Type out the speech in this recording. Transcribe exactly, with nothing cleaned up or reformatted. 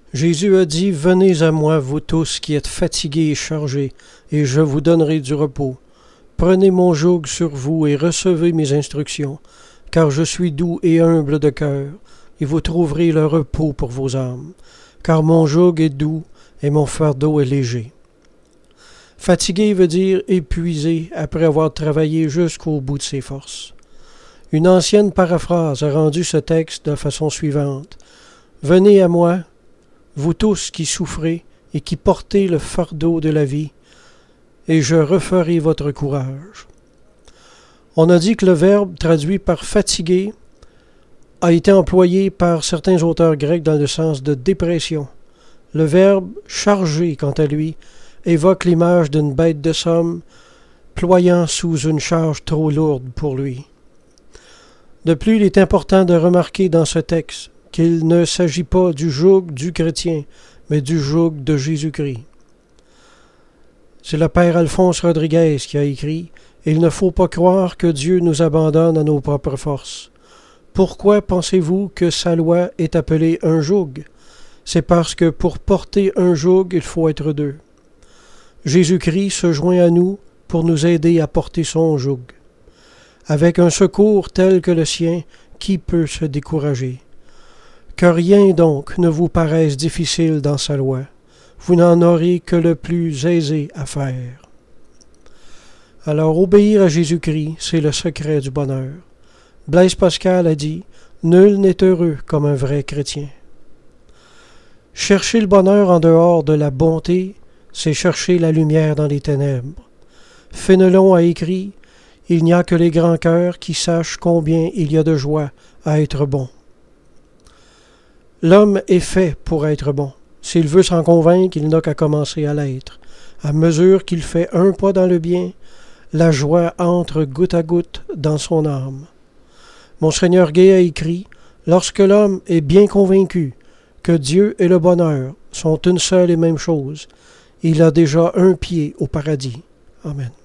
Jésus a dit, « Venez à moi, vous tous qui êtes fatigués et chargés, et je vous donnerai du repos. Prenez mon joug sur vous et recevez mes instructions, car je suis doux et humble de cœur, et vous trouverez le repos pour vos âmes, car mon joug est doux et mon fardeau est léger. » Fatigué veut dire épuisé après avoir travaillé jusqu'au bout de ses forces. Une ancienne paraphrase a rendu ce texte de la façon suivante. « Venez à moi, vous tous qui souffrez et qui portez le fardeau de la vie, et je referai votre courage. » On a dit que le verbe traduit par « fatigué » a été employé par certains auteurs grecs dans le sens de dépression. Le verbe « chargé » quant à lui, évoque l'image d'une bête de somme ployant sous une charge trop lourde pour lui. De plus, il est important de remarquer dans ce texte qu'il ne s'agit pas du joug du chrétien, mais du joug de Jésus-Christ. C'est le père Alphonse Rodriguez qui a écrit « Il ne faut pas croire que Dieu nous abandonne à nos propres forces. Pourquoi pensez-vous que sa loi est appelée un joug? C'est parce que pour porter un joug, il faut être deux. Jésus-Christ se joint à nous pour nous aider à porter son joug. Avec un secours tel que le sien, qui peut se décourager? Que rien donc ne vous paraisse difficile dans sa loi. Vous n'en aurez que le plus aisé à faire. » Alors, obéir à Jésus-Christ, c'est le secret du bonheur. Blaise Pascal a dit « Nul n'est heureux comme un vrai chrétien. » Chercher le bonheur en dehors de la bonté, c'est chercher la lumière dans les ténèbres. Fénelon a écrit « Il n'y a que les grands cœurs qui sachent combien il y a de joie à être bon. » L'homme est fait pour être bon. S'il veut s'en convaincre, il n'a qu'à commencer à l'être. À mesure qu'il fait un pas dans le bien, la joie entre goutte à goutte dans son âme. Monseigneur Gay a écrit « Lorsque l'homme est bien convaincu que Dieu et le bonheur sont une seule et même chose, il a déjà un pied au paradis. » Amen.